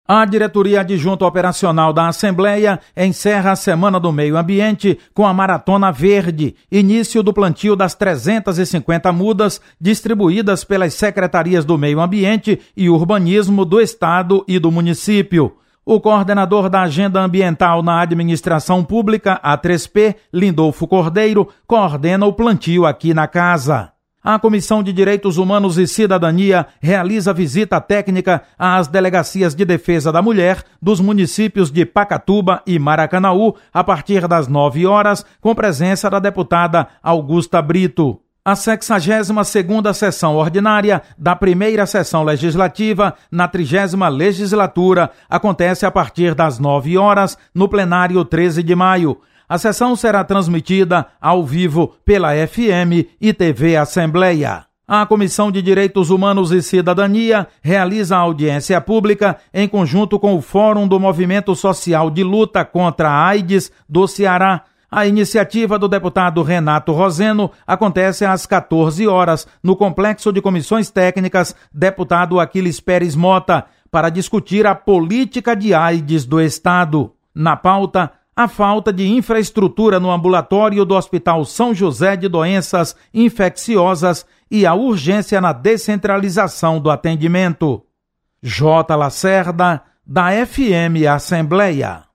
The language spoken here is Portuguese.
A Diretoria Adjunta Operacional da Assembleia encerra a Semana do Meio Ambiente com a Maratona Verde, início do plantio das 350 mudas distribuídas pelas Secretarias do Meio Ambiente e Urbanismo do Estado e do município. O coordenador da Agenda Ambiental na Administração Pública, A3P, Lindolfo Cordeiro, coordena o plantio aqui na casa. A Comissão de Direitos Humanos e Cidadania realiza visita técnica às delegacias de defesa da mulher dos municípios de Pacatuba e Maracanaú a partir das 9 horas, com presença da deputada Augusta Brito. A 62ª sessão ordinária da primeira sessão legislativa na 30ª legislatura acontece a partir das 9 horas no plenário 13 de maio. A sessão será transmitida ao vivo pela FM e TV Assembleia. A Comissão de Direitos Humanos e Cidadania realiza a audiência pública em conjunto com o Fórum do Movimento Social de Luta contra a AIDS do Ceará. A iniciativa do deputado Renato Roseno acontece às 14 horas no Complexo de Comissões Técnicas Deputado Aquiles Pérez Mota para discutir a política de AIDS do Estado. Na pauta, a falta de infraestrutura no ambulatório do Hospital São José de Doenças Infecciosas e a urgência na descentralização do atendimento. J. Lacerda, da FM Assembleia.